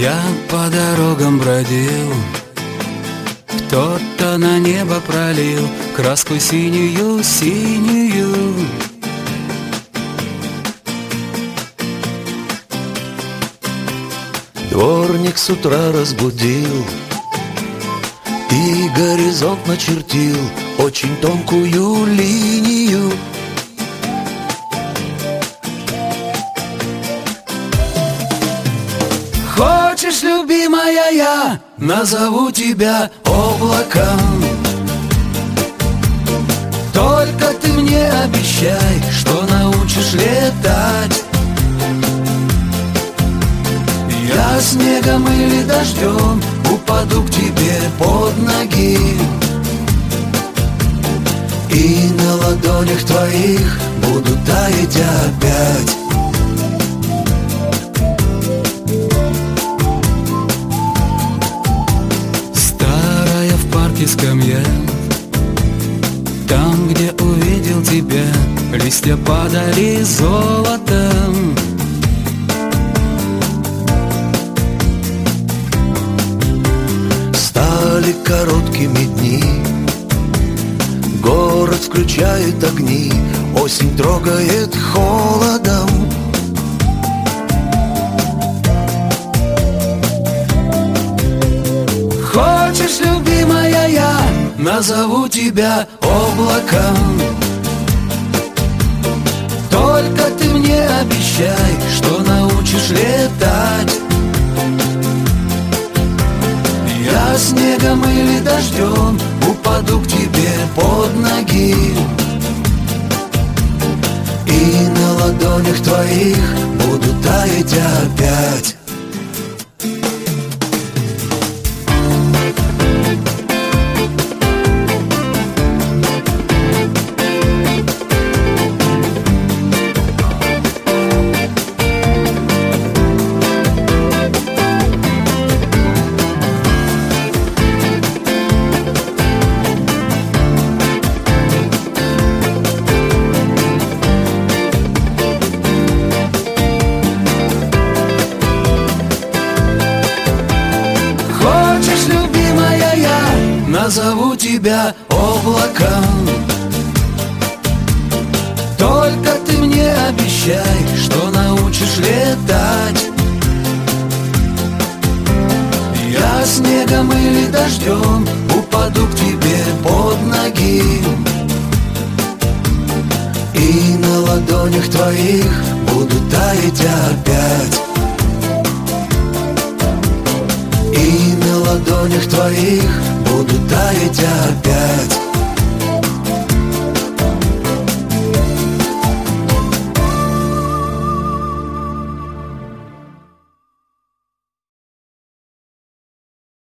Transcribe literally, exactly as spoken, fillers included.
Я по дорогам бродил, кто-то на небо пролил краску синюю, синюю. Дворник с утра разбудил и горизонт начертил очень тонкую линию. Хочешь, любимая, я назову тебя облаком. Только ты мне обещай, что научишь летать. Я снегом или дождем упаду к тебе под ноги, и на ладонях твоих буду таять опять. Старая в парке скамья, там, где увидел тебя, листья падали золотом. Стали короткими дни, город включает огни, осень трогает холодом. Хочешь, любимая, я назову тебя облаком. Только ты мне обещай, что научишь летать. Я снегом или дождем упаду к тебе под ноги, и на ладонях твоих буду таять опять. Назову тебя облаком. Только ты мне обещай, что научишь летать. Я снегом или дождем упаду к тебе под ноги, и на ладонях твоих буду таять опять. И на ладонях твоих буду таять опять.